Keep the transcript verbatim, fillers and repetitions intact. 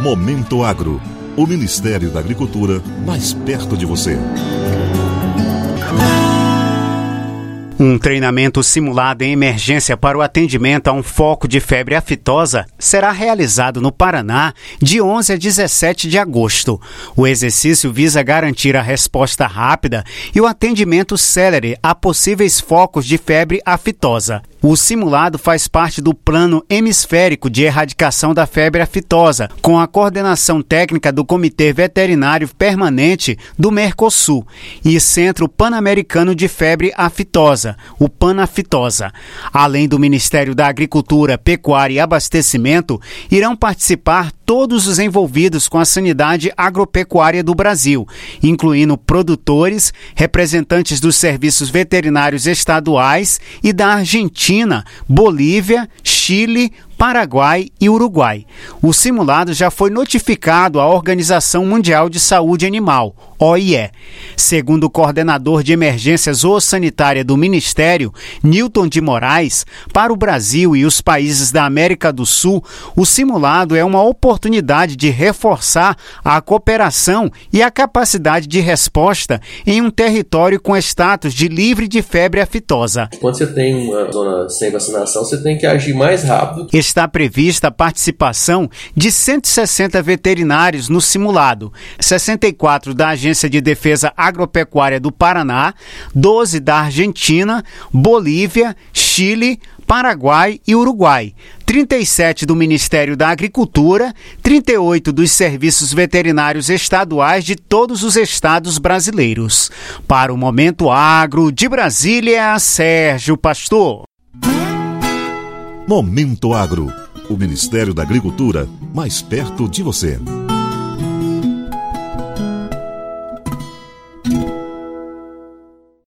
Momento Agro, o Ministério da Agricultura mais perto de você. Um treinamento simulado em emergência para o atendimento a um foco de febre aftosa será realizado no Paraná de onze a dezessete de agosto. O exercício visa garantir a resposta rápida e o atendimento célere a possíveis focos de febre aftosa. O simulado faz parte do Plano Hemisférico de Erradicação da Febre Aftosa, com a coordenação técnica do Comitê Veterinário Permanente do Mercosul e Centro Pan-Americano de Febre Aftosa, o Panaftosa. Além do Ministério da Agricultura, Pecuária e Abastecimento, irão participar todos os envolvidos com a sanidade agropecuária do Brasil, incluindo produtores, representantes dos serviços veterinários estaduais e da Argentina, Bolívia, Chile, Paraguai e Uruguai. O simulado já foi notificado à Organização Mundial de Saúde Animal, O I E. Segundo o coordenador de emergência zoossanitária do Ministério, Newton de Moraes, para o Brasil e os países da América do Sul, o simulado é uma oportunidade de reforçar a cooperação e a capacidade de resposta em um território com status de livre de febre aftosa. Quando você tem uma zona sem vacinação, você tem que agir mais rápido. Está prevista a participação de cento e sessenta veterinários no simulado, sessenta e quatro da Agência de Defesa Agropecuária do Paraná, doze da Argentina, Bolívia, Chile, Paraguai e Uruguai, trinta e sete do Ministério da Agricultura, trinta e oito dos serviços veterinários estaduais de todos os estados brasileiros. Para o Momento Agro, de Brasília, Sérgio Pastor. Momento Agro, o Ministério da Agricultura mais perto de você.